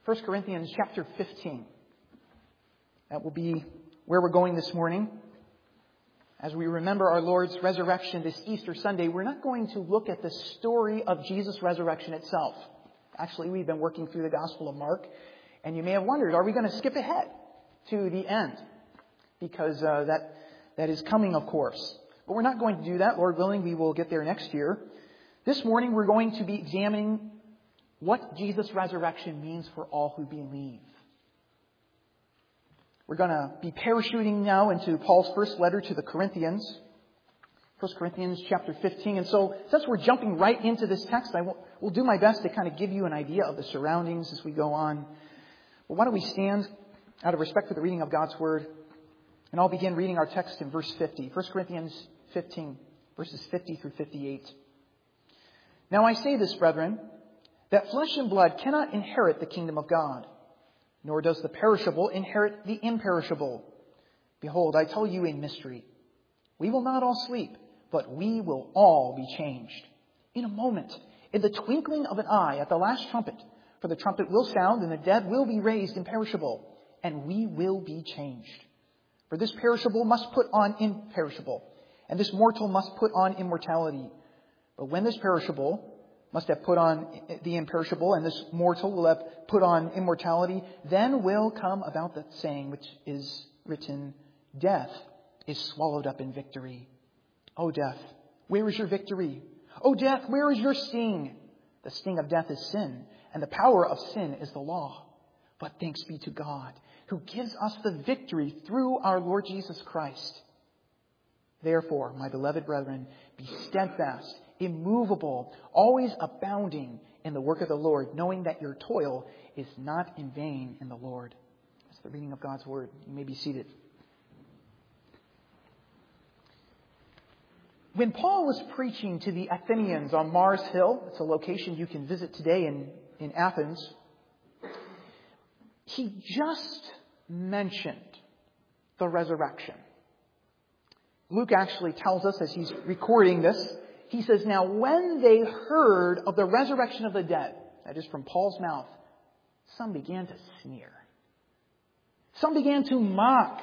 1 Corinthians chapter 15. That will be where we're going this morning. As we remember our Lord's resurrection this Easter Sunday, we're not going to look at the story of Jesus' resurrection itself. Actually, we've been working through the Gospel of Mark, and you may have wondered, are we going to skip ahead to the end? Because that is coming, of course. But we're not going to do that. Lord willing, we will get there next year. This morning, we're going to be examining what Jesus' resurrection means for all who believe. We're going to be parachuting now into Paul's first letter to the Corinthians, 1 Corinthians chapter 15. And so, since we're jumping right into this text, we'll do my best to kind of give you an idea of the surroundings as we go on. But why don't we stand out of respect for the reading of God's Word, and I'll begin reading our text in verse 50. 1 Corinthians 15, verses 50 through 58. Now I say this, brethren, that flesh and blood cannot inherit the kingdom of God, nor does the perishable inherit the imperishable. Behold, I tell you a mystery. We will not all sleep, but we will all be changed. In a moment, in the twinkling of an eye, at the last trumpet. For the trumpet will sound, and the dead will be raised imperishable, and we will be changed. For this perishable must put on imperishable, and this mortal must put on immortality. But when this perishable must have put on the imperishable, and this mortal will have put on immortality, then will come about that saying which is written, death is swallowed up in victory. O death, where is your victory? O death, where is your sting? The sting of death is sin, and the power of sin is the law. But thanks be to God, who gives us the victory through our Lord Jesus Christ. Therefore, my beloved brethren, be steadfast, immovable, always abounding in the work of the Lord, knowing that your toil is not in vain in the Lord. That's the reading of God's Word. You may be seated. When Paul was preaching to the Athenians on Mars Hill, it's a location you can visit today in Athens, he just mentioned the resurrection. Luke actually tells us as he's recording this, he says, now when they heard of the resurrection of the dead, that is from Paul's mouth, some began to sneer. Some began to mock.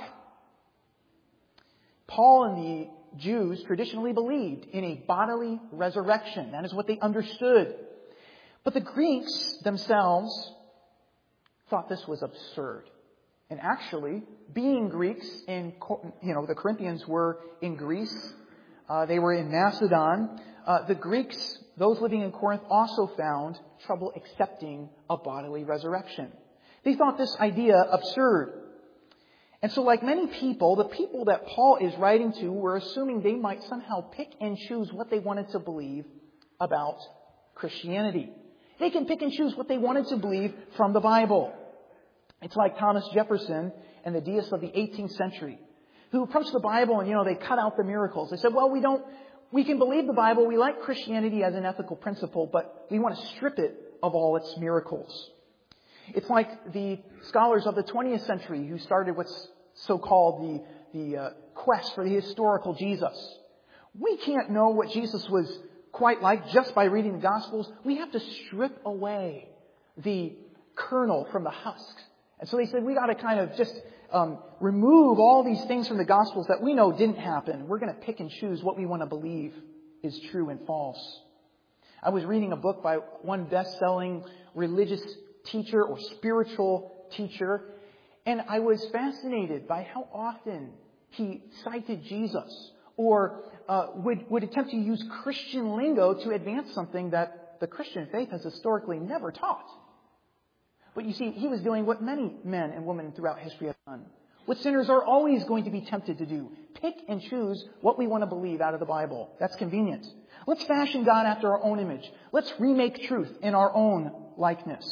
Paul and the Jews traditionally believed in a bodily resurrection. That is what they understood. But the Greeks themselves thought this was absurd. And actually, being Greeks, the Corinthians were in Greece. They were in Macedon. The Greeks, those living in Corinth, also found trouble accepting a bodily resurrection. They thought this idea absurd. And so like many people, the people that Paul is writing to were assuming they might somehow pick and choose what they wanted to believe about Christianity. They can pick and choose what they wanted to believe from the Bible. It's like Thomas Jefferson and the deists of the 18th century, who approached the Bible and, they cut out the miracles. They said, well, we can believe the Bible. We like Christianity as an ethical principle, but we want to strip it of all its miracles. It's like the scholars of the 20th century who started what's so-called the quest for the historical Jesus. We can't know what Jesus was quite like just by reading the Gospels. We have to strip away the kernel from the husks. And so they said, we got to kind of just remove all these things from the Gospels that we know didn't happen. We're going to pick and choose what we want to believe is true and false. I was reading a book by one best-selling religious teacher or spiritual teacher, and I was fascinated by how often he cited Jesus or would attempt to use Christian lingo to advance something that the Christian faith has historically never taught. But you see, he was doing what many men and women throughout history have done. What sinners are always going to be tempted to do. Pick and choose what we want to believe out of the Bible. That's convenient. Let's fashion God after our own image. Let's remake truth in our own likeness.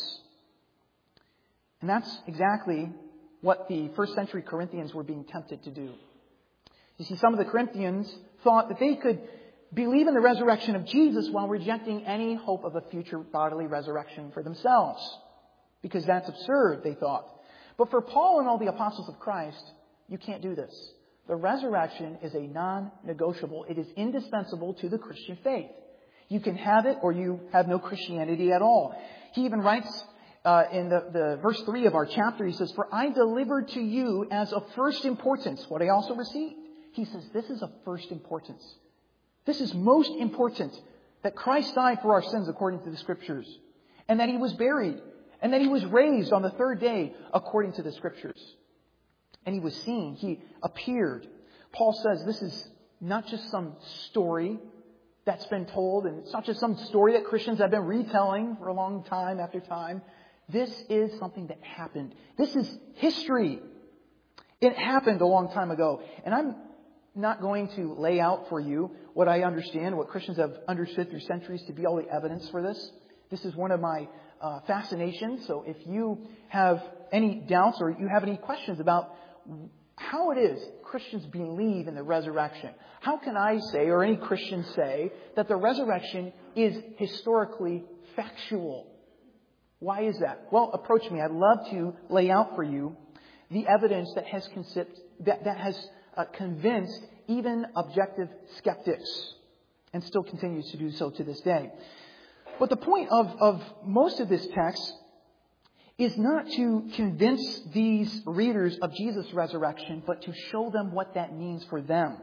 And that's exactly what the first century Corinthians were being tempted to do. You see, some of the Corinthians thought that they could believe in the resurrection of Jesus while rejecting any hope of a future bodily resurrection for themselves. Because that's absurd, they thought. But for Paul and all the apostles of Christ, you can't do this. The resurrection is a non-negotiable. It is indispensable to the Christian faith. You can have it or you have no Christianity at all. He even writes in the verse 3 of our chapter, he says, "For I delivered to you as of first importance what I also received." He says, this is of first importance. This is most important, that Christ died for our sins according to the Scriptures, and that He was buried, and that He was raised on the third day according to the Scriptures. And He was seen. He appeared. Paul says this is not just some story that's been told, and it's not just some story that Christians have been retelling for a long time after time. This is something that happened. This is history. It happened a long time ago. And I'm not going to lay out for you what I understand, what Christians have understood through centuries to be all the evidence for this. This is one of my fascinations. So if you have any doubts or you have any questions about how it is Christians believe in the resurrection, how can I say, or any Christian say, that the resurrection is historically factual? Why is that? Well, approach me. I'd love to lay out for you the evidence that has convinced even objective skeptics, and still continues to do so to this day. But the point of most of this text is not to convince these readers of Jesus' resurrection, but to show them what that means for them.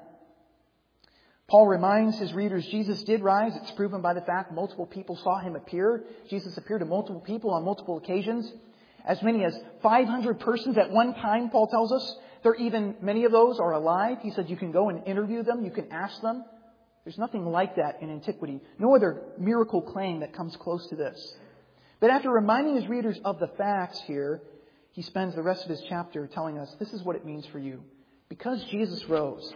Paul reminds his readers Jesus did rise. It's proven by the fact multiple people saw Him appear. Jesus appeared to multiple people on multiple occasions. As many as 500 persons at one time, Paul tells us. Many of those are alive. He said you can go and interview them. You can ask them. There's nothing like that in antiquity. No other miracle claim that comes close to this. But after reminding his readers of the facts here, he spends the rest of his chapter telling us this is what it means for you. Because Jesus rose,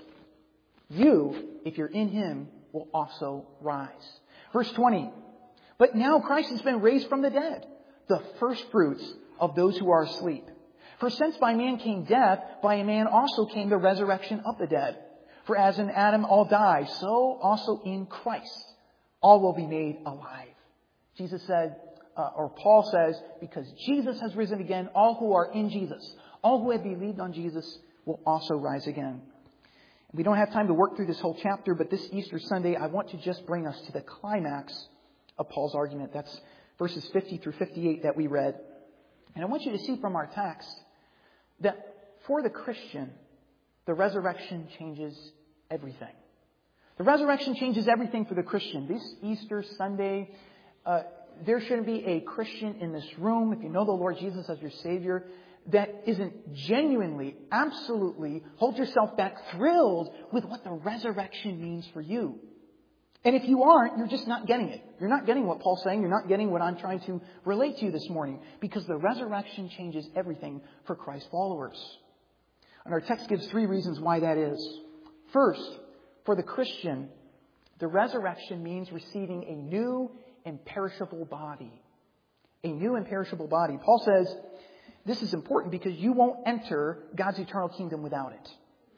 you, if you're in Him, will also rise. Verse 20. But now Christ has been raised from the dead, the first fruits of those who are asleep. For since by man came death, by a man also came the resurrection of the dead. For as in Adam all die, so also in Christ all will be made alive. Jesus said, or Paul says, because Jesus has risen again, all who are in Jesus, all who have believed on Jesus will also rise again. We don't have time to work through this whole chapter, but this Easter Sunday, I want to just bring us to the climax of Paul's argument. That's verses 50 through 58 that we read. And I want you to see from our text that for the Christian, the resurrection changes everything. The resurrection changes everything for the Christian. This Easter Sunday, there shouldn't be a Christian in this room, if you know the Lord Jesus as your Savior, that isn't genuinely, absolutely, hold yourself back, thrilled with what the resurrection means for you. And if you aren't, you're just not getting it. You're not getting what Paul's saying. You're not getting what I'm trying to relate to you this morning. Because the resurrection changes everything for Christ's followers. And our text gives 3 reasons why that is. First, for the Christian, the resurrection means receiving a new imperishable body. A new imperishable body. Paul says this is important because you won't enter God's eternal kingdom without it.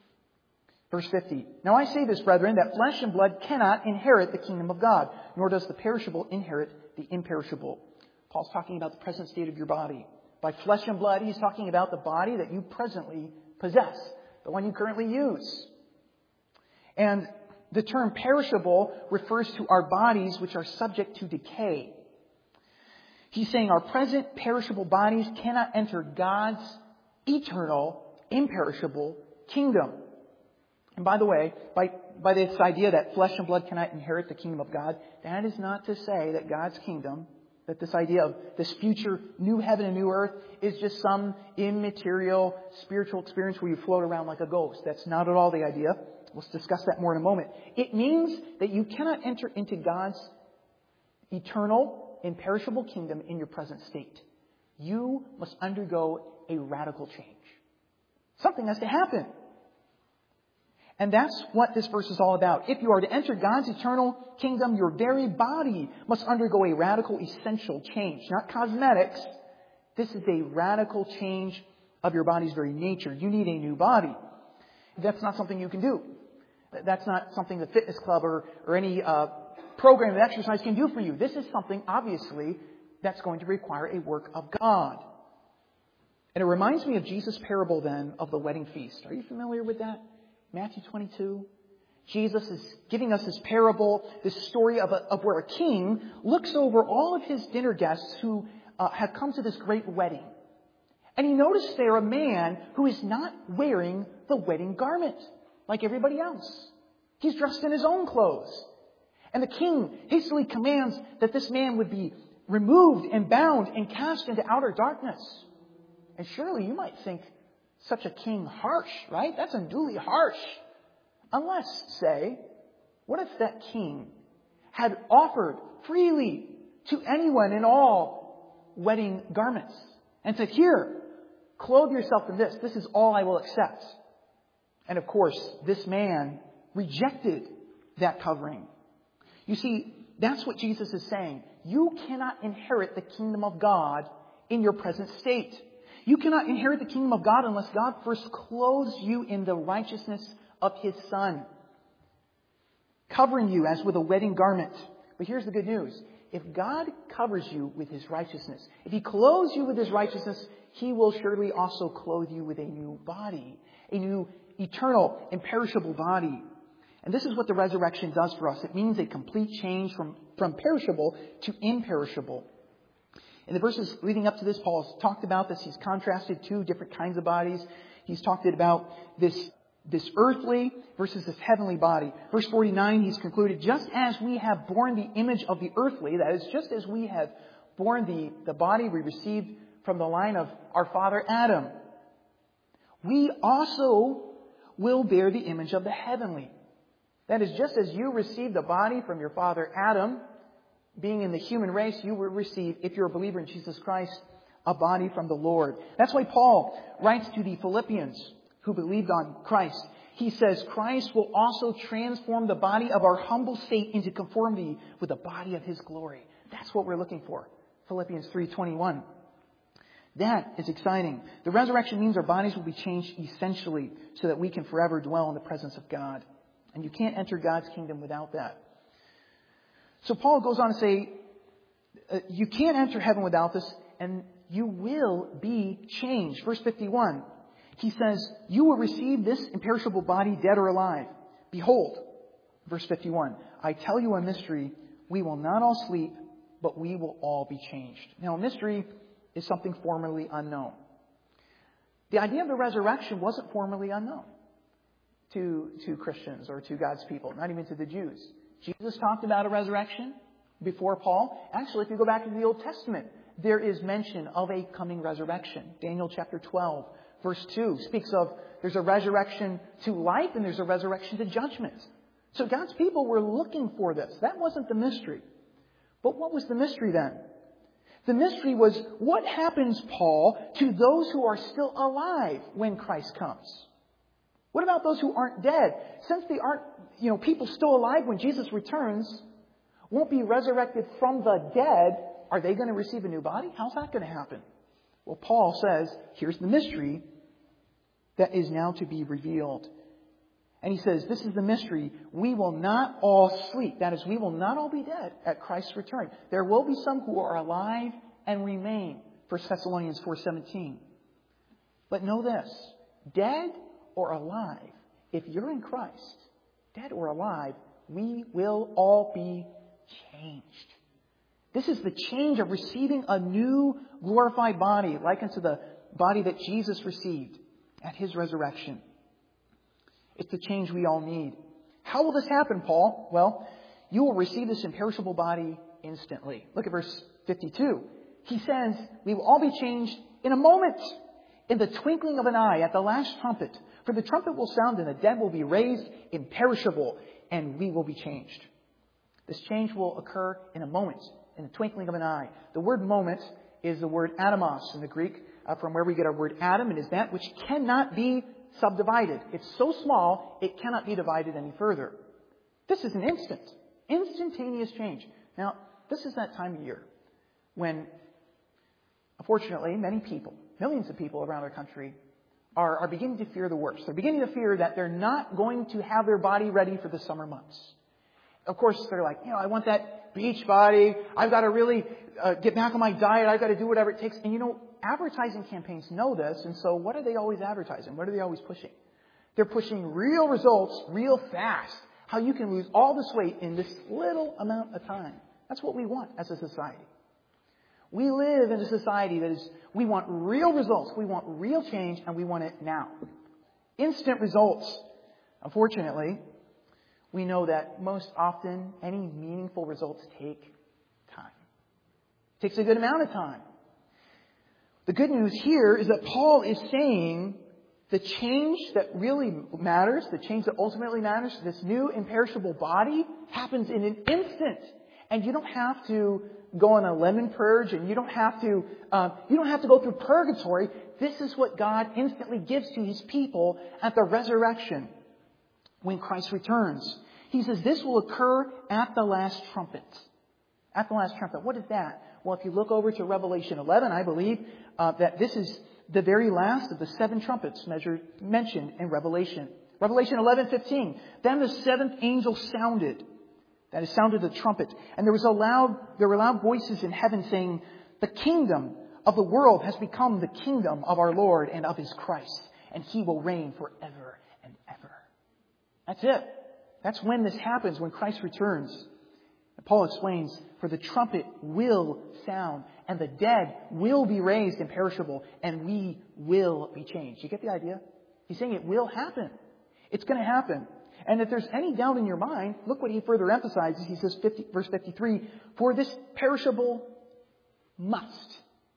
Verse 50. Now I say this, brethren, that flesh and blood cannot inherit the kingdom of God, nor does the perishable inherit the imperishable. Paul's talking about the present state of your body. By flesh and blood, he's talking about the body that you presently possess, the one you currently use. And the term perishable refers to our bodies which are subject to decay. He's saying our present perishable bodies cannot enter God's eternal, imperishable kingdom. And by the way, by this idea that flesh and blood cannot inherit the kingdom of God, that is not to say that God's kingdom, that this idea of this future new heaven and new earth is just some immaterial spiritual experience where you float around like a ghost. That's not at all the idea. We'll discuss that more in a moment. It means that you cannot enter into God's eternal, imperishable kingdom in your present state. You must undergo a radical change. Something has to happen. And that's what this verse is all about. If you are to enter God's eternal kingdom, your very body must undergo a radical, essential change. Not cosmetics. This is a radical change of your body's very nature. You need a new body. That's not something you can do. That's not something the fitness club or any program of exercise can do for you. This is something, obviously, that's going to require a work of God. And it reminds me of Jesus' parable, then, of the wedding feast. Are you familiar with that? Matthew 22. Jesus is giving us this parable, this story of where a king looks over all of his dinner guests who have come to this great wedding. And he noticed there a man who is not wearing the wedding garment like everybody else. He's dressed in his own clothes. And the king hastily commands that this man would be removed and bound and cast into outer darkness. And surely you might think such a king harsh, right? That's unduly harsh. Unless, say, what if that king had offered freely to anyone in all wedding garments and said, here, clothe yourself in this. This is all I will accept. And of course, this man rejected that covering. You see, that's what Jesus is saying. You cannot inherit the kingdom of God in your present state. You cannot inherit the kingdom of God unless God first clothes you in the righteousness of His Son, covering you as with a wedding garment. But here's the good news. If God covers you with His righteousness, if He clothes you with His righteousness, He will surely also clothe you with a new body, a new eternal, imperishable body. And this is what the resurrection does for us. It means a complete change from perishable to imperishable. In the verses leading up to this, Paul has talked about this. He's contrasted two different kinds of bodies. He's talked about this earthly versus this heavenly body. Verse 49, he's concluded, just as we have borne the image of the earthly, that is, just as we have borne the body we received from the line of our father Adam, we also will bear the image of the heavenly. That is, just as you received the body from your father Adam, being in the human race, you will receive, if you're a believer in Jesus Christ, a body from the Lord. That's why Paul writes to the Philippians who believed on Christ. He says, Christ will also transform the body of our humble state into conformity with the body of His glory. That's what we're looking for. Philippians 3:21. That is exciting. The resurrection means our bodies will be changed essentially so that we can forever dwell in the presence of God. And you can't enter God's kingdom without that. So Paul goes on to say, you can't enter heaven without this, and you will be changed. Verse 51, he says, you will receive this imperishable body, dead or alive. Behold, verse 51, I tell you a mystery, we will not all sleep, but we will all be changed. Now, a mystery is something formerly unknown. The idea of the resurrection wasn't formerly unknown to Christians or to God's people, not even to the Jews. Jesus talked about a resurrection before Paul. Actually, if you go back to the Old Testament, there is mention of a coming resurrection. Daniel chapter 12, verse 2 speaks of there's a resurrection to life and there's a resurrection to judgment. So God's people were looking for this. That wasn't the mystery. But what was the mystery then? The mystery was, what happens, Paul, to those who are still alive when Christ comes? What about those who aren't dead? Since they aren't, people still alive when Jesus returns, won't be resurrected from the dead, are they going to receive a new body? How's that going to happen? Well, Paul says, here's the mystery that is now to be revealed. And he says, this is the mystery. We will not all sleep. That is, we will not all be dead at Christ's return. There will be some who are alive and remain. 1 Thessalonians 4:17. But know this, dead or alive, if you're in Christ, dead or alive, we will all be changed. This is the change of receiving a new glorified body, like unto the body that Jesus received at His resurrection. It's the change we all need. How will this happen, Paul? Well, you will receive this imperishable body instantly. Look at verse 52. He says, we will all be changed in a moment, in the twinkling of an eye, at the last trumpet. For the trumpet will sound and the dead will be raised imperishable, and we will be changed. This change will occur in a moment, in the twinkling of an eye. The word moment is the word atomos in the Greek, from where we get our word atom. It is that which cannot be subdivided. It's so small, it cannot be divided any further. This is an instantaneous change. Now, this is that time of year when, unfortunately, many people, millions of people around our country, are beginning to fear the worst. They're beginning to fear that they're not going to have their body ready for the summer months. Of course, they're like, I want that beach body. I've got to really get back on my diet. I've got to do whatever it takes. And advertising campaigns know this. And so what are they always advertising? What are they always pushing? They're pushing real results real fast. How you can lose all this weight in this little amount of time. That's what we want as a society. We live in a society that is, we want real results, we want real change, and we want it now. Instant results. Unfortunately, we know that most often any meaningful results take time. It takes a good amount of time. The good news here is that Paul is saying the change that really matters, the change that ultimately matters, this new imperishable body happens in an instant. And you don't have to go on a lemon purge, and you don't have to go through purgatory. This is what God instantly gives to His people at the resurrection when Christ returns. He says this will occur at the last trumpet. At the last trumpet. What is that? Well, if you look over to Revelation 11, I believe that this is the very last of the 7 trumpets mentioned in Revelation. Revelation 11:15. Then the 7th angel sounded. That is, sounded the trumpet. And there were loud voices in heaven saying, the kingdom of the world has become the kingdom of our Lord and of His Christ. And He will reign forever and ever. That's it. That's when this happens, when Christ returns. And Paul explains, for the trumpet will sound, and the dead will be raised imperishable, and we will be changed. You get the idea? He's saying it will happen. It's going to happen. And if there's any doubt in your mind, look what he further emphasizes. He says, verse 53, for this perishable must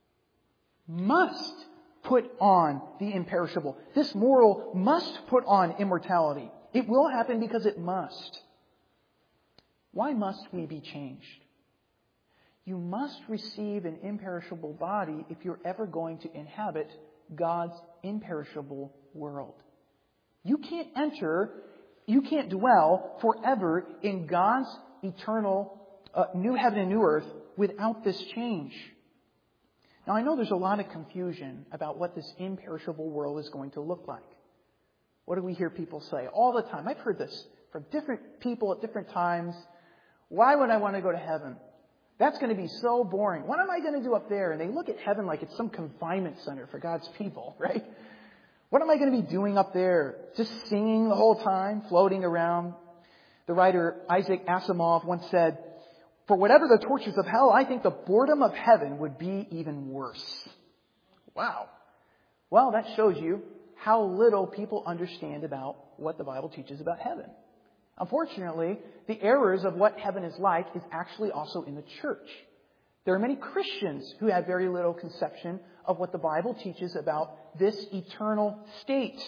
put on the imperishable. This mortal must put on immortality. It will happen because it must. Why must we be changed? You must receive an imperishable body if you're ever going to inhabit God's imperishable world. You can't dwell forever in God's eternal new heaven and new earth without this change. Now, I know there's a lot of confusion about what this imperishable world is going to look like. What do we hear people say all the time? I've heard this from different people at different times. Why would I want to go to heaven? That's going to be so boring. What am I going to do up there? And they look at heaven like it's some confinement center for God's people, right? What am I going to be doing up there? Just singing the whole time, floating around? The writer Isaac Asimov once said, for whatever the tortures of hell, I think the boredom of heaven would be even worse. Wow. Well, that shows you how little people understand about what the Bible teaches about heaven. Unfortunately, the errors of what heaven is like is actually also in the church. There are many Christians who have very little conception of what the Bible teaches about this eternal state.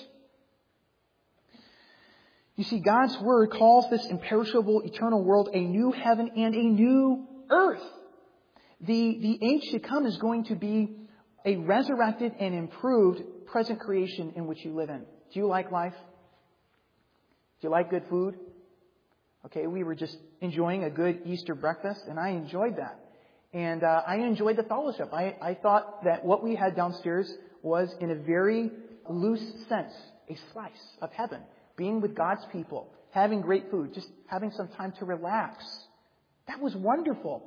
You see, God's Word calls this imperishable eternal world a new heaven and a new earth. The age to come is going to be a resurrected and improved present creation in which you live in. Do you like life? Do you like good food? Okay, we were just enjoying a good Easter breakfast, and I enjoyed that. And I enjoyed the fellowship. I thought that what we had downstairs was, in a very loose sense, a slice of heaven. Being with God's people, having great food, just having some time to relax. That was wonderful.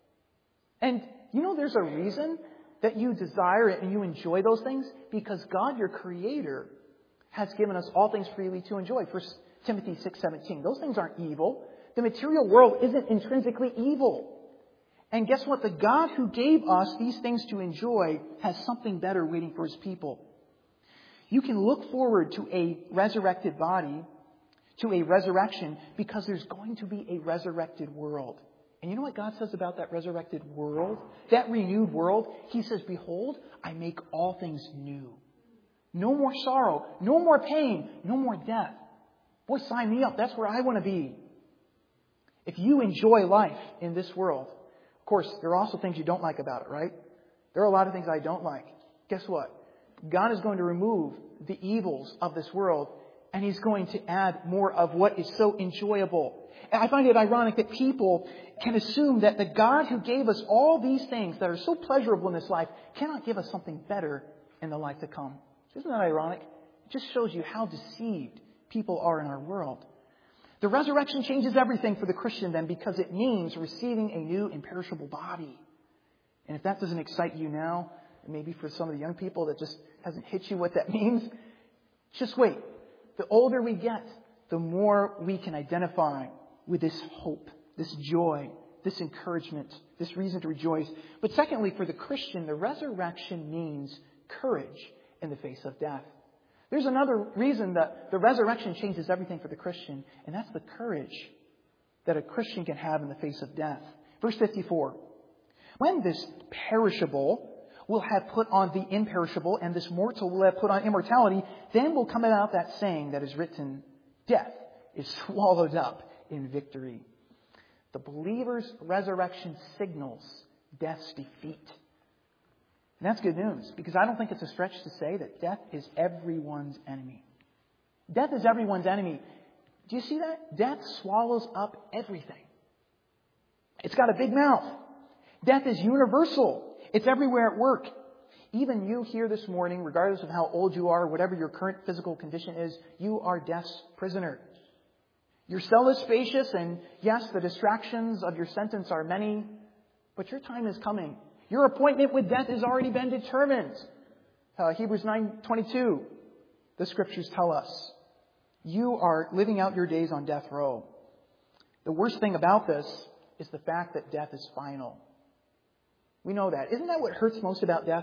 And you know there's a reason that you desire it and you enjoy those things? Because God, your Creator, has given us all things freely to enjoy. 1 Timothy 6:17. Those things aren't evil. The material world isn't intrinsically evil. And guess what? The God who gave us these things to enjoy has something better waiting for His people. You can look forward to a resurrected body, to a resurrection, because there's going to be a resurrected world. And you know what God says about that resurrected world? That renewed world? He says, behold, I make all things new. No more sorrow, no more pain, no more death. Boy, sign me up. That's where I want to be. If you enjoy life in this world, of course, there are also things you don't like about it, right? There are a lot of things I don't like. Guess what? God is going to remove the evils of this world, and He's going to add more of what is so enjoyable. And I find it ironic that people can assume that the God who gave us all these things that are so pleasurable in this life cannot give us something better in the life to come. Isn't that ironic? It just shows you how deceived people are in our world. The resurrection changes everything for the Christian then, because it means receiving a new imperishable body. And if that doesn't excite you now, maybe for some of the young people that just hasn't hit you what that means, just wait. The older we get, the more we can identify with this hope, this joy, this encouragement, this reason to rejoice. But secondly, for the Christian, the resurrection means courage in the face of death. There's another reason that the resurrection changes everything for the Christian, and that's the courage that a Christian can have in the face of death. Verse 54. When this perishable will have put on the imperishable, and this mortal will have put on immortality, then will come about that saying that is written, death is swallowed up in victory. The believer's resurrection signals death's defeat. And that's good news, because I don't think it's a stretch to say that death is everyone's enemy. Death is everyone's enemy. Do you see that? Death swallows up everything. It's got a big mouth. Death is universal. It's everywhere at work. Even you here this morning, regardless of how old you are, whatever your current physical condition is, you are death's prisoner. Your cell is spacious, and yes, the distractions of your sentence are many, but your time is coming. Your appointment with death has already been determined. Hebrews 9:22, the Scriptures tell us. You are living out your days on death row. The worst thing about this is the fact that death is final. We know that. Isn't that what hurts most about death?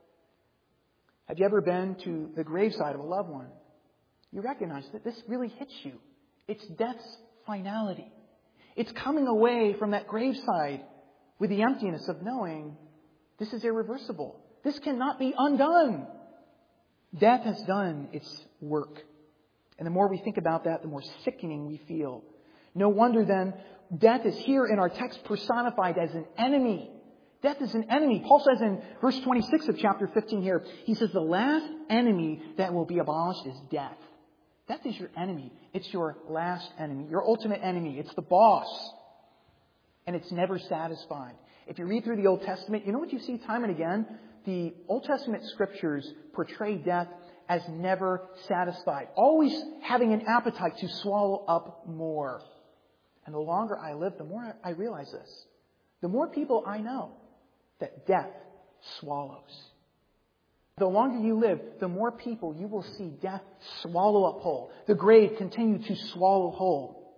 Have you ever been to the graveside of a loved one? You recognize that this really hits you. It's death's finality. It's coming away from that graveside with the emptiness of knowing this is irreversible. This cannot be undone. Death has done its work. And the more we think about that, the more sickening we feel. No wonder then, death is here in our text personified as an enemy. Death is an enemy. Paul says in verse 26 of chapter 15 here, he says the last enemy that will be abolished is death. Death is your enemy. It's your last enemy, your ultimate enemy. It's the boss. And it's never satisfied. If you read through the Old Testament, you know what you see time and again? The Old Testament Scriptures portray death as never satisfied. Always having an appetite to swallow up more. And the longer I live, the more I realize this. The more people I know that death swallows. The longer you live, the more people you will see death swallow up whole. The grave continue to swallow whole.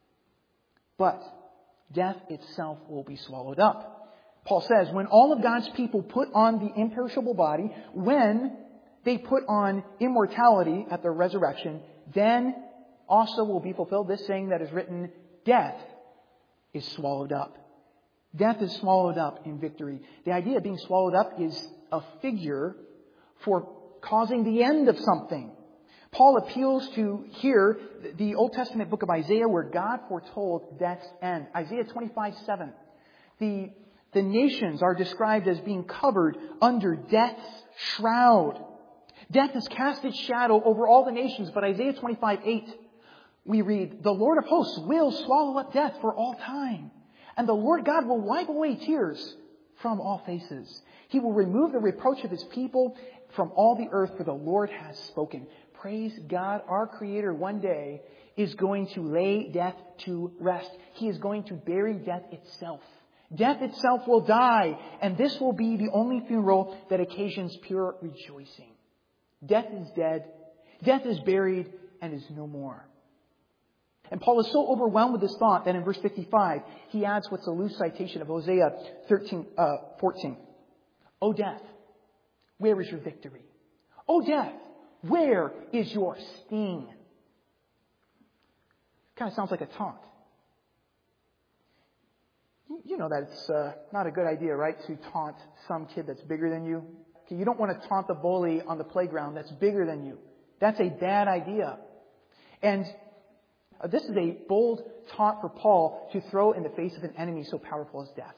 But death itself will be swallowed up. Paul says, when all of God's people put on the imperishable body, when they put on immortality at the resurrection, then also will be fulfilled this saying that is written, death is swallowed up. Death is swallowed up in victory. The idea of being swallowed up is a figure for causing the end of something. Paul appeals to here the Old Testament book of Isaiah where God foretold death's end. Isaiah 25:7. The nations are described as being covered under death's shroud. Death has cast its shadow over all the nations, but Isaiah 25:8, we read, the Lord of hosts will swallow up death for all time. And the Lord God will wipe away tears from all faces. He will remove the reproach of His people from all the earth, for the Lord has spoken. Praise God, our Creator one day is going to lay death to rest. He is going to bury death itself. Death itself will die, and this will be the only funeral that occasions pure rejoicing. Death is dead, death is buried, and is no more. And Paul is so overwhelmed with this thought that in verse 55, he adds what's a loose citation of Hosea 14. O death, where is your victory? O death, where is your sting? Kind of sounds like a taunt. You know that it's not a good idea, right, to taunt some kid that's bigger than you. Okay, you don't want to taunt the bully on the playground that's bigger than you. That's a bad idea. And this is a bold taunt for Paul to throw in the face of an enemy so powerful as death.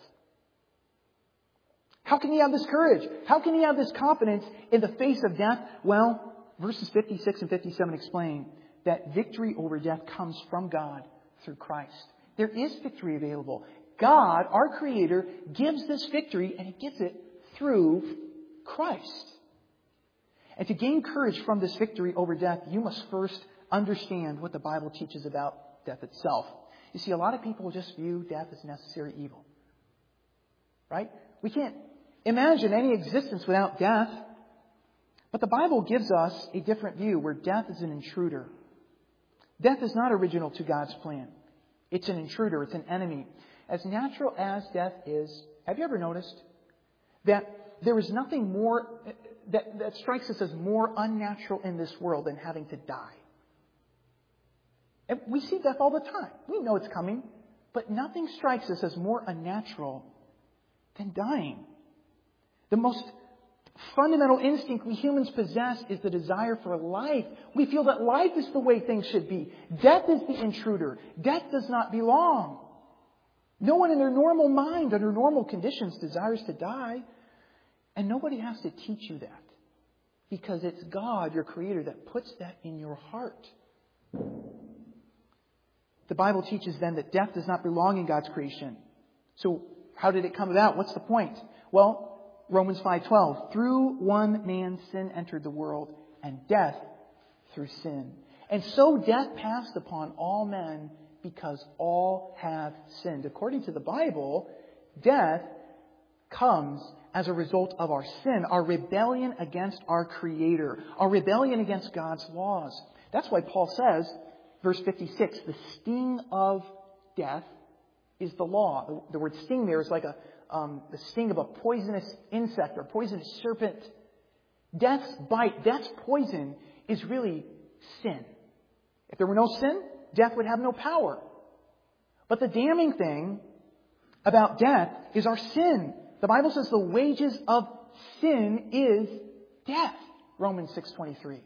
How can he have this courage? How can he have this confidence in the face of death? Well, verses 56 and 57 explain that victory over death comes from God through Christ. There is victory available. God, our Creator, gives this victory, and He gives it through Christ. And to gain courage from this victory over death, you must first understand what the Bible teaches about death itself. You see, a lot of people just view death as necessary evil. Right? We can't imagine any existence without death. But the Bible gives us a different view where death is an intruder. Death is not original to God's plan. It's an intruder. It's an enemy. as natural as death is, have you ever noticed that there is nothing more that strikes us as more unnatural in this world than having to die? And we see death all the time. We know it's coming. But nothing strikes us as more unnatural than dying. The most fundamental instinct we humans possess is the desire for life. We feel that life is the way things should be. Death is the intruder. Death does not belong. No one in their normal mind, under normal conditions, desires to die. And nobody has to teach you that. Because it's God, your Creator, that puts that in your heart. The Bible teaches then that death does not belong in God's creation. So how did it come about? What's the point? Well, Romans 5:12. Through one man sin entered the world, and death through sin. And so death passed upon all men because all have sinned. According to the Bible, death comes as a result of our sin, our rebellion against our Creator, our rebellion against God's laws. That's why Paul says, verse 56, the sting of death is the law. The word sting there is like the sting of a poisonous insect or poisonous serpent. Death's bite, death's poison is really sin. If there were no sin, death would have no power. But the damning thing about death is our sin. The Bible says the wages of sin is death. Romans 6:23.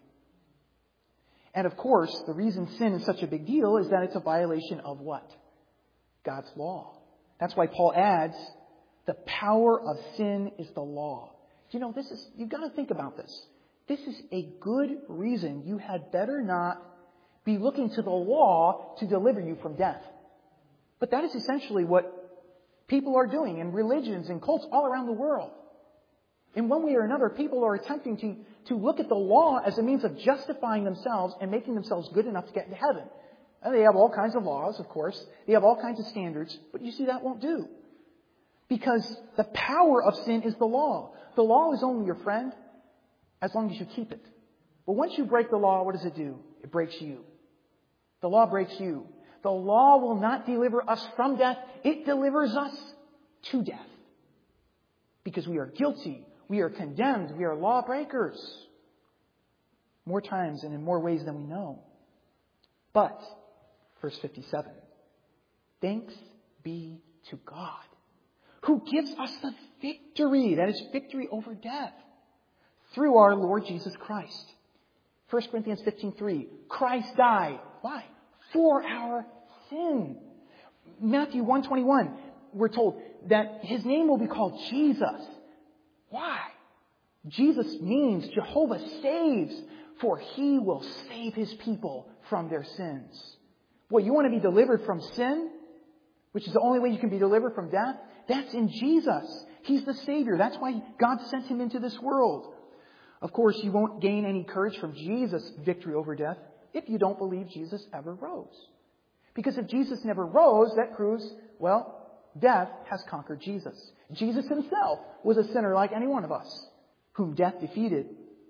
And of course, the reason sin is such a big deal is that it's a violation of what? God's law. That's why Paul adds, the power of sin is the law. You know, you've got to think about this. This is a good reason you had better not be looking to the law to deliver you from death. But that is essentially what people are doing in religions and cults all around the world. In one way or another, people are attempting to look at the law as a means of justifying themselves and making themselves good enough to get into heaven. And they have all kinds of laws, of course. They have all kinds of standards. But you see, that won't do. Because the power of sin is the law. The law is only your friend as long as you keep it. But once you break the law, what does it do? It breaks you. The law breaks you. The law will not deliver us from death. It delivers us to death. Because we are guilty. We are condemned. We are lawbreakers. More times and in more ways than we know. But, verse 57, thanks be to God, who gives us the victory, that is victory over death, through our Lord Jesus Christ. 1 Corinthians 15:3, Christ died. Why? For our sin. Matthew 1:21, we're told that His name will be called Jesus. Why? Jesus means Jehovah saves, for He will save His people from their sins. Boy, you want to be delivered from sin, which is the only way you can be delivered from death? That's in Jesus. He's the Savior. That's why God sent Him into this world. Of course, you won't gain any courage from Jesus' victory over death if you don't believe Jesus ever rose. Because if Jesus never rose, that proves, well, death has conquered Jesus. Jesus Himself was a sinner like any one of us, whom death defeated.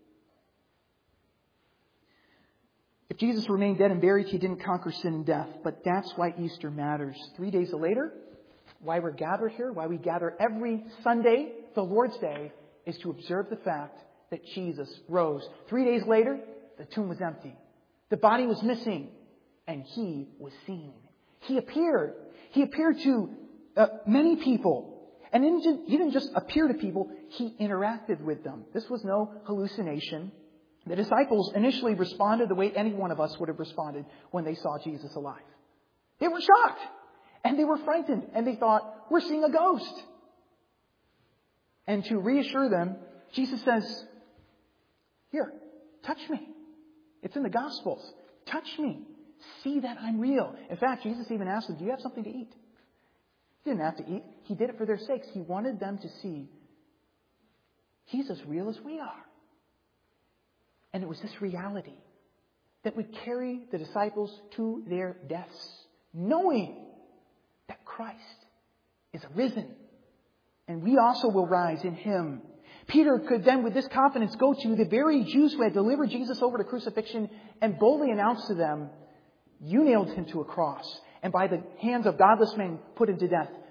If Jesus remained dead and buried, He didn't conquer sin and death. But that's why Easter matters. 3 days later, why we're gathered here, why we gather every Sunday, the Lord's Day, is to observe the fact that Jesus rose. 3 days later, the tomb was empty. The body was missing, and He was seen. He appeared. He appeared to many people. And He didn't just appear to people, He interacted with them. This was no hallucination. The disciples initially responded the way any one of us would have responded when they saw Jesus alive. They were shocked. And they were frightened. And they thought, we're seeing a ghost. And to reassure them, Jesus says, here, touch me. It's in the Gospels. Touch me. See that I'm real. In fact, Jesus even asked them, do you have something to eat? He didn't have to eat. He did it for their sakes. He wanted them to see He's as real as we are. And it was this reality that would carry the disciples to their deaths, knowing that Christ is risen. And we also will rise in Him. Peter could then, with this confidence, go to the very Jews who had delivered Jesus over to crucifixion and boldly announce to them, you nailed Him to a cross, and by the hands of godless men put Him to death.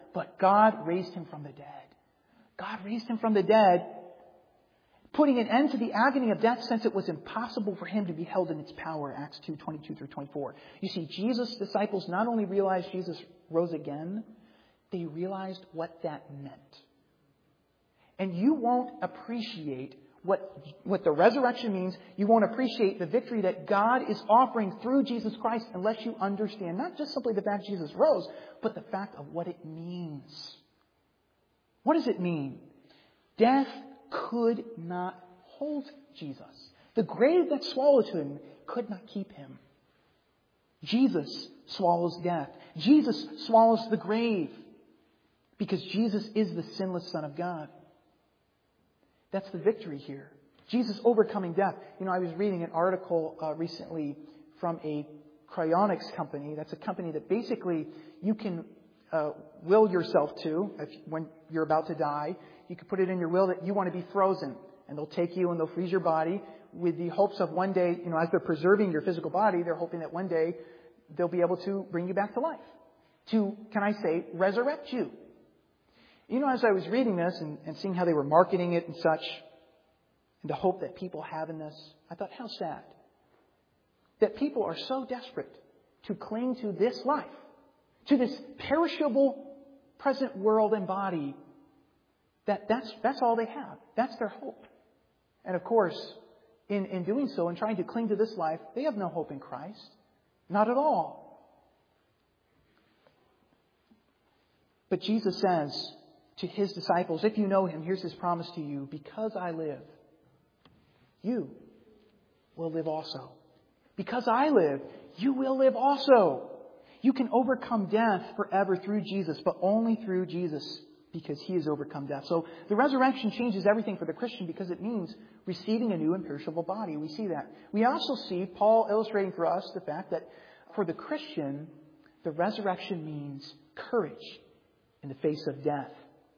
but God raised him from the dead. God raised him from the dead, putting an end to the agony of death since it was impossible for him to be held in its power, Acts 2:22-24. You see, Jesus' disciples not only realized Jesus rose again, they realized what that meant. And you won't appreciate what the resurrection means. You won't appreciate the victory that God is offering through Jesus Christ unless you understand not just simply the fact Jesus rose, but the fact of what it means. What does it mean? Death could not hold Jesus. The grave that swallowed him could not keep him. Jesus swallows death. Jesus swallows the grave because Jesus is the sinless Son of God. That's the victory here. Jesus overcoming death. I was reading an article recently from a cryonics company. That's a company that basically you can will yourself to when you're about to die. You can put it in your will that you want to be frozen. And they'll take you and they'll freeze your body with the hopes of one day, as they're preserving your physical body, they're hoping that one day they'll be able to bring you back to life. To, can I say, resurrect you. As I was reading this and seeing how they were marketing it and such, and the hope that people have in this, I thought, how sad. That people are so desperate to cling to this life, to this perishable present world and body, that's all they have. That's their hope. And of course, in doing so and trying to cling to this life, they have no hope in Christ. Not at all. But Jesus says to his disciples, if you know him, here's his promise to you, because I live, you will live also. Because I live, you will live also. You can overcome death forever through Jesus, but only through Jesus, because he has overcome death. So the resurrection changes everything for the Christian because it means receiving a new imperishable body. We see that. We also see Paul illustrating for us the fact that for the Christian, the resurrection means courage in the face of death.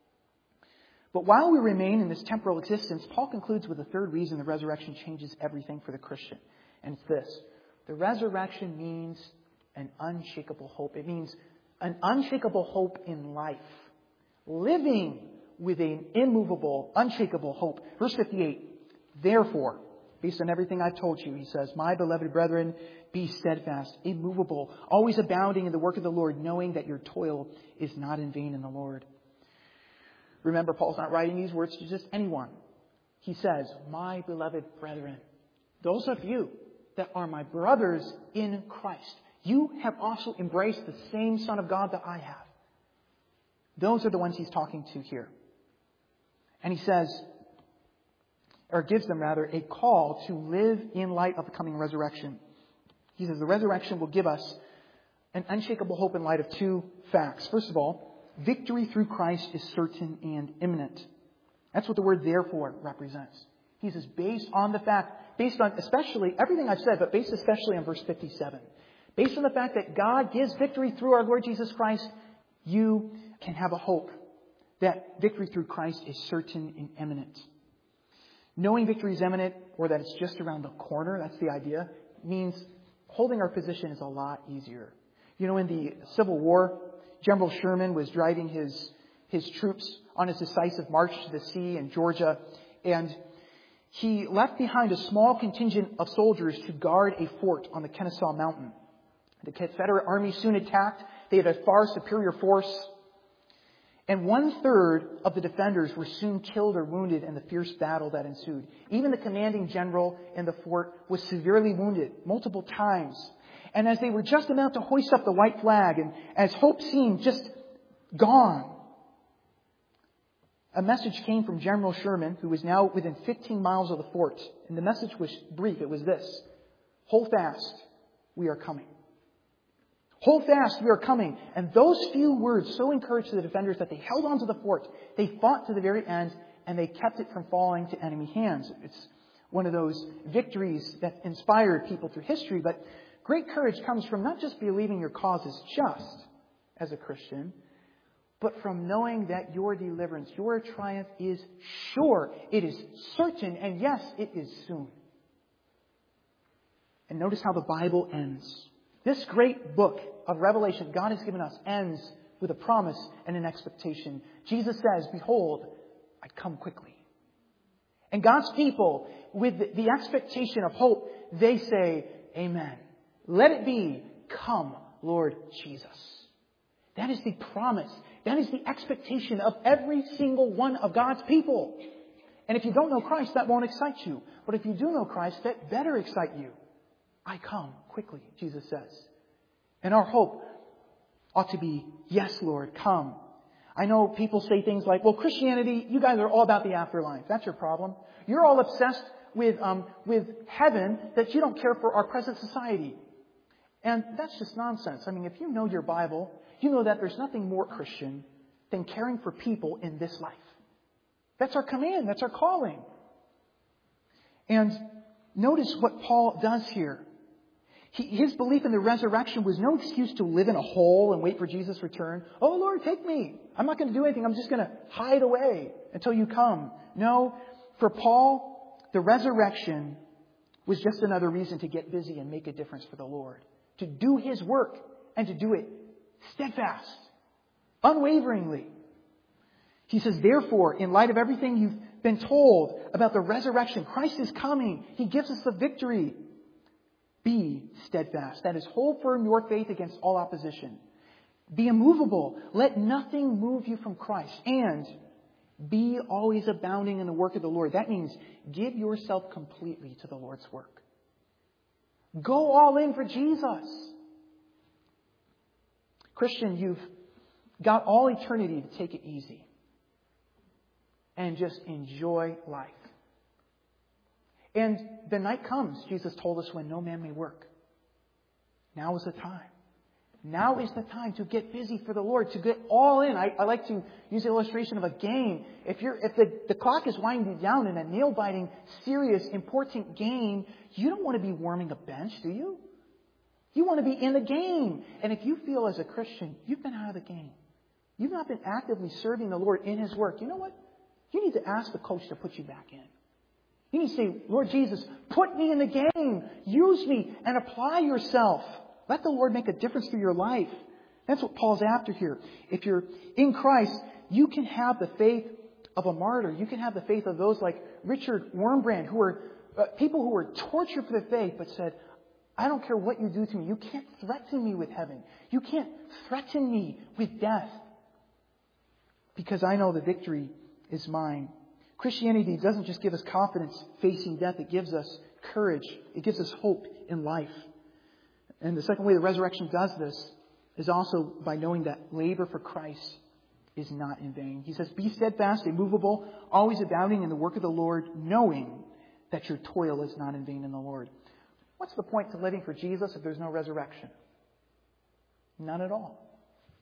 But while we remain in this temporal existence, Paul concludes with a third reason the resurrection changes everything for the Christian. And it's this. The resurrection means an unshakable hope. It means an unshakable hope in life. Living with an immovable, unshakable hope. Verse 58, therefore, based on everything I've told you, he says, my beloved brethren, be steadfast, immovable, always abounding in the work of the Lord, knowing that your toil is not in vain in the Lord. Remember, Paul's not writing these words to just anyone. He says, my beloved brethren, those of you that are my brothers in Christ, you have also embraced the same Son of God that I have. Those are the ones he's talking to here. And he says, or gives them rather, a call to live in light of the coming resurrection. He says the resurrection will give us an unshakable hope in light of two facts. First of all, victory through Christ is certain and imminent. That's what the word therefore represents. He says based on especially everything I've said, but based especially on verse 57. Based on the fact that God gives victory through our Lord Jesus Christ, you can have a hope that victory through Christ is certain and imminent. Knowing victory is imminent, or that it's just around the corner, that's the idea, means holding our position is a lot easier. In the Civil War, General Sherman was driving his troops on his decisive march to the sea in Georgia, and he left behind a small contingent of soldiers to guard a fort on the Kennesaw Mountain. The Confederate Army soon attacked. They had a far superior force. And 1/3 of the defenders were soon killed or wounded in the fierce battle that ensued. Even the commanding general in the fort was severely wounded multiple times. And as they were just about to hoist up the white flag, and as hope seemed just gone, a message came from General Sherman, who was now within 15 miles of the fort. And the message was brief. It was this: hold fast, we are coming. Hold fast, we are coming. And those few words so encouraged the defenders that they held on to the fort. They fought to the very end, and they kept it from falling to enemy hands. It's one of those victories that inspired people through history. But great courage comes from not just believing your cause is just as a Christian, but from knowing that your deliverance, your triumph is sure. It is certain, and yes, it is soon. And notice how the Bible ends. This great book of Revelation God has given us ends with a promise and an expectation. Jesus says, behold, I come quickly. And God's people, with the expectation of hope, they say, amen. Let it be. Come, Lord Jesus. That is the promise. That is the expectation of every single one of God's people. And if you don't know Christ, that won't excite you. But if you do know Christ, that better excite you. I come quickly, Jesus says. And our hope ought to be, yes, Lord, come. I know people say things like, well, Christianity, you guys are all about the afterlife. That's your problem. You're all obsessed with heaven that you don't care for our present society. And that's just nonsense. I mean, if you know your Bible, you know that there's nothing more Christian than caring for people in this life. That's our command. That's our calling. And notice what Paul does here. His belief in the resurrection was no excuse to live in a hole and wait for Jesus' return. Oh, Lord, take me. I'm not going to do anything. I'm just going to hide away until you come. No, for Paul, the resurrection was just another reason to get busy and make a difference for the Lord. To do His work and to do it steadfast, unwaveringly. He says, therefore, in light of everything you've been told about the resurrection, Christ is coming. He gives us the victory. Be steadfast. That is, hold firm your faith against all opposition. Be immovable. Let nothing move you from Christ. And be always abounding in the work of the Lord. That means give yourself completely to the Lord's work. Go all in for Jesus. Christian, you've got all eternity to take it easy and just enjoy life. And the night comes, Jesus told us, when no man may work. Now is the time. Now is the time to get busy for the Lord, to get all in. I like to use the illustration of a game. If the clock is winding down in a nail-biting, serious, important game, you don't want to be warming a bench, do you? You want to be in the game. And if you feel as a Christian, you've been out of the game. You've not been actively serving the Lord in His work. You know what? You need to ask the coach to put you back in. You need to say, Lord Jesus, put me in the game. Use me and apply yourself. Let the Lord make a difference through your life. That's what Paul's after here. If you're in Christ, you can have the faith of a martyr. You can have the faith of those like Richard Wurmbrand, who were people who were tortured for the faith, but said, I don't care what you do to me. You can't threaten me with heaven. You can't threaten me with death. Because I know the victory is mine. Christianity doesn't just give us confidence facing death. It gives us courage. It gives us hope in life. And the second way the resurrection does this is also by knowing that labor for Christ is not in vain. He says, be steadfast, immovable, always abounding in the work of the Lord, knowing that your toil is not in vain in the Lord. What's the point to living for Jesus if there's no resurrection? None at all.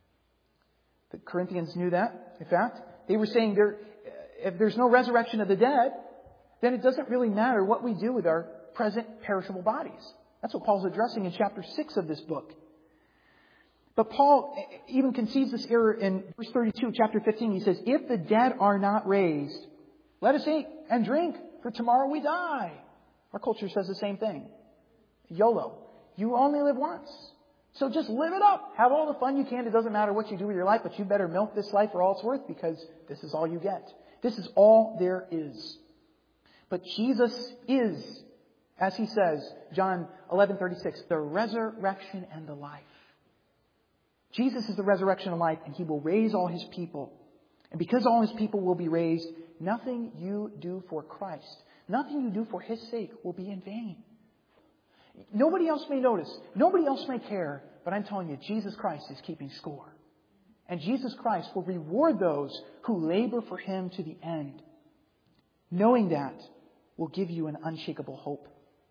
The Corinthians knew that. In fact, they were saying if there's no resurrection of the dead, then it doesn't really matter what we do with our present perishable bodies. That's what Paul's addressing in chapter 6 of this book. But Paul even concedes this error in verse 32, chapter 15. He says, if the dead are not raised, let us eat and drink, for tomorrow we die. Our culture says the same thing. YOLO. You only live once. So just live it up. Have all the fun you can. It doesn't matter what you do with your life, but you better milk this life for all it's worth, because this is all you get. This is all there is. But Jesus is, as He says, John 11:36, the resurrection and the life. Jesus is the resurrection and life, and He will raise all His people. And because all His people will be raised, nothing you do for Christ, nothing you do for His sake will be in vain. Nobody else may notice. Nobody else may care. But I'm telling you, Jesus Christ is keeping score. And Jesus Christ will reward those who labor for Him to the end. Knowing that will give you an unshakable hope.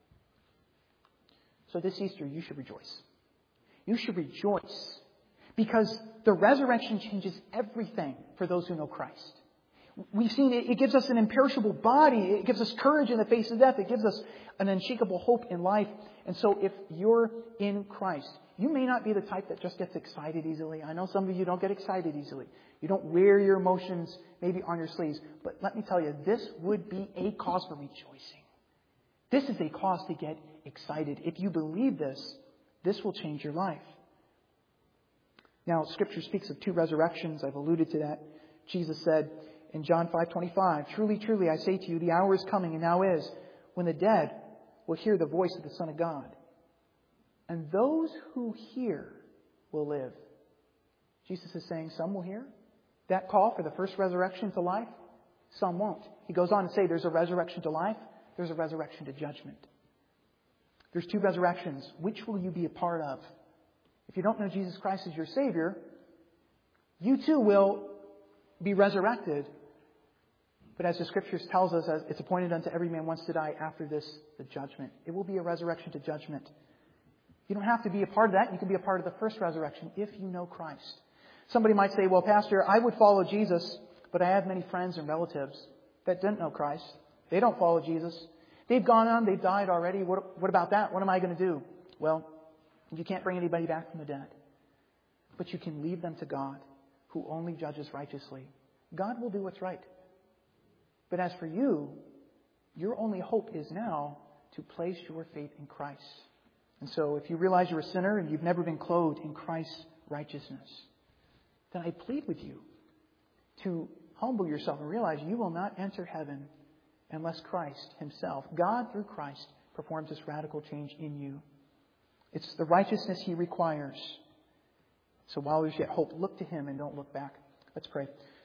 So this Easter, you should rejoice. You should rejoice because the resurrection changes everything for those who know Christ. We've seen it gives us an imperishable body. It gives us courage in the face of death. It gives us an unshakable hope in life. And so if you're in Christ, you may not be the type that just gets excited easily. I know some of you don't get excited easily. You don't wear your emotions maybe on your sleeves. But let me tell you, this would be a cause for rejoicing. This is a cause to get excited. If you believe this, this will change your life. Now, Scripture speaks of two resurrections. I've alluded to that. Jesus said in John 5:25, "Truly, truly, I say to you, the hour is coming, and now is, when the dead will hear the voice of the Son of God. And those who hear will live." Jesus is saying some will hear that call for the first resurrection to life. Some won't. He goes on to say there's a resurrection to life. There's a resurrection to judgment. There's two resurrections. Which will you be a part of? If you don't know Jesus Christ as your Savior, you too will be resurrected. But as the Scriptures tells us, it's appointed unto every man once to die, after this, the judgment. It will be a resurrection to judgment. You don't have to be a part of that. You can be a part of the first resurrection if you know Christ. Somebody might say, "Well, Pastor, I would follow Jesus, but I have many friends and relatives that didn't know Christ. They don't follow Jesus. They've gone on, they've died already. What about that? What am I going to do?" Well, you can't bring anybody back from the dead. But you can leave them to God, who only judges righteously. God will do what's right. But as for you, your only hope is now to place your faith in Christ. And so if you realize you're a sinner and you've never been clothed in Christ's righteousness, then I plead with you to humble yourself and realize you will not enter heaven unless Christ Himself, God through Christ, performs this radical change in you. It's the righteousness He requires. So while there's yet hope, look to Him and don't look back. Let's pray.